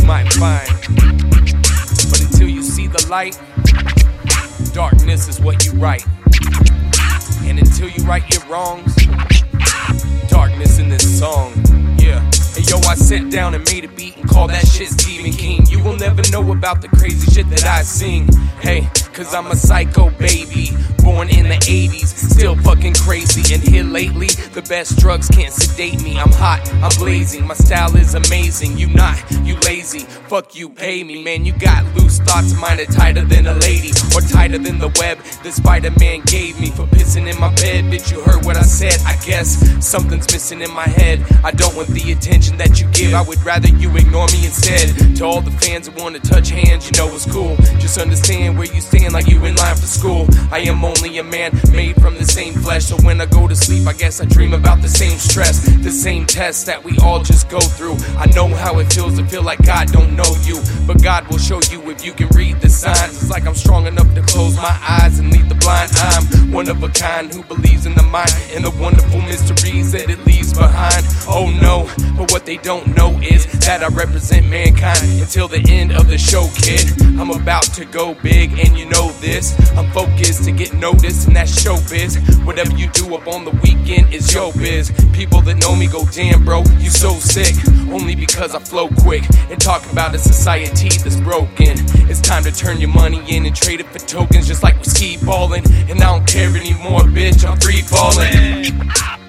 might find. But until you see the light, darkness is what you write. And until you right your wrongs, darkness in this song. Yeah. Hey yo, I sat down and made a beat and called that shit Stephen King. You will never know about the crazy shit that I sing. Hey, cause I'm a psycho baby, born in the 80s, still fucking crazy. And here lately, the best drugs can't sedate me. I'm hot, I'm blazing, my style is amazing. You not, you lazy, fuck you, pay me. Man, you got loose thoughts, mine are tighter than a lady, or tighter than the web that Spider-Man gave me for pissing in my bed. Bitch, you heard what I said, I guess something's missing in my head. I don't want the attention that you give, I would rather you ignore me instead. To all the fans that want to touch hands, you know it's cool. Just understand where you stand like you in line for school. I am only a man made from the same flesh, so when I go to sleep, I guess I dream about the same stress, the same tests that we all just go through. I know how it feels to feel like God don't know you, but God will show you if you can read the signs. It's like I'm strong enough to close my eyes and lead the blind. I'm one of a kind who believes in the mind and the wonderful mysteries that it leaves behind. Oh no, but what they don't know is that I represent mankind until the end of the show, kid. I'm about to go big and you know this. I'm focused to get noticed and that's showbiz. Whatever you do up on the weekend is your biz. People that know me go, damn bro, you so sick. Only because I flow quick and talk about a society that's broken. It's time to turn your money in and trade it for tokens, just like we ski ballin'. And I don't care anymore, bitch, I'm free falling.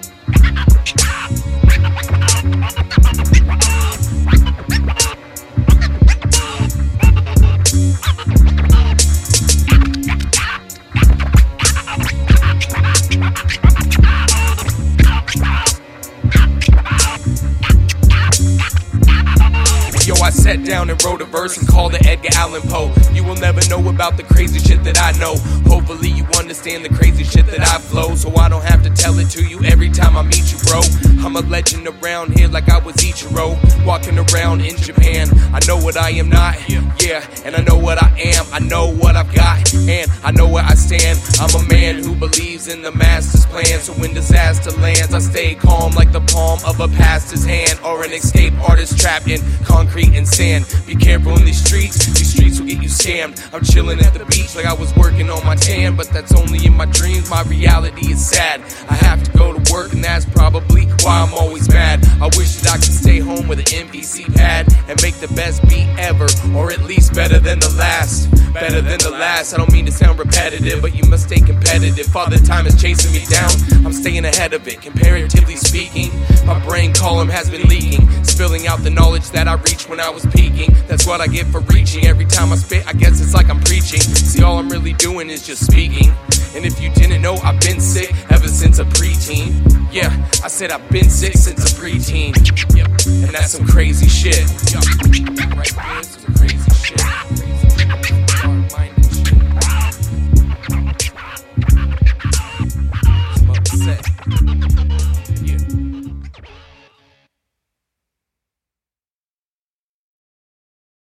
Yo, I sat down and wrote a verse and called it Edgar Allan Poe. You will never know about the crazy shit that I know. Hopefully you understand the crazy shit that I flow, so I don't have to tell it to you every time I meet you, bro. I'm a legend around here like I was Ichiro, walking around in Japan. I know what I am not, yeah, and I know what I am. I know what I've got, and I know where I stand. I'm a man who believes in the master's plan, so when disaster lands, I stay calm like the palm of a pastor's hand, or an escape artist trapped in concrete and sand. Be careful in these streets will get you scammed. I'm chilling at the beach like I was working on my tan, but that's only in my dreams, my reality is sad. I have to go to work and that's probably why I'm always mad. I wish that I could stay home with an MPC pad and make the best beat ever, or at least better than the last. Better than the last. I don't mean to sound repetitive, but you must stay competitive. Father time is chasing me down, I'm staying ahead of it. Comparatively speaking, my brain column has been leaking, spilling out the knowledge that I reached when I was peaking. That's what I get for reaching. Every time I spit, I guess it's like I'm preaching. See, all I'm really doing is just speaking. And if you didn't know, I've been sick ever since a preteen. Yeah, I said I've been sick since a preteen. Yep, and that's some crazy shit. Right there, some crazy shit.